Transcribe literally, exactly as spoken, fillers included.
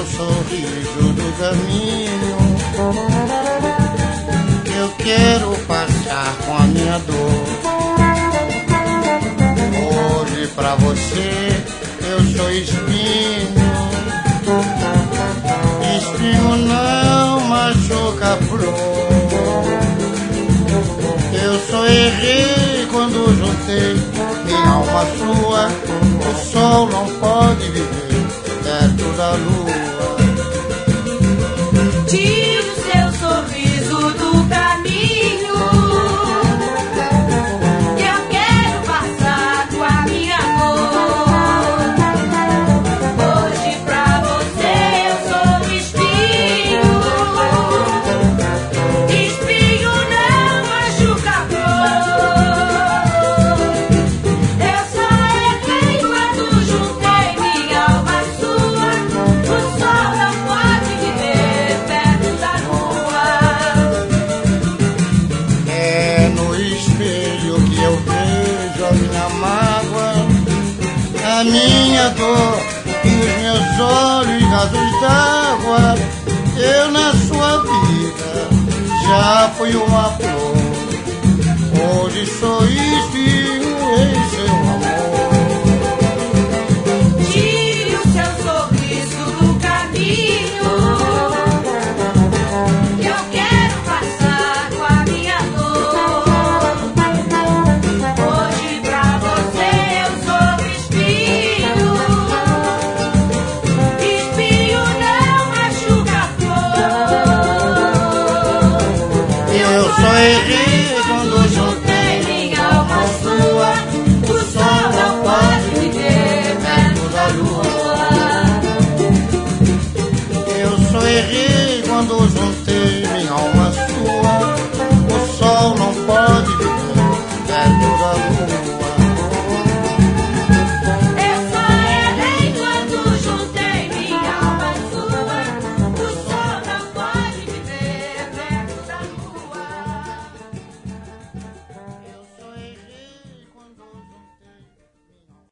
sorriso do caminho. Eu quero passar com a minha dor. Hoje pra você eu sou espinho. Espinho não machuca a flor. Eu só errei quando juntei minha alma sua. O sol não pode viver perto da lua. Tira o seu sorriso do caminho. Eu quero passar com a minha dor. Hoje pra você eu sou espinho. Espinho não machuca a flor. Eu só errei quando juntei minha alma sua. O sol não pode viver perto da lua. É no espelho que eu vejo a minha mágoa, a minha dor e os meus olhos azuis d'água. Eu na sua vida já fui uma flor. Hoje sou espinho.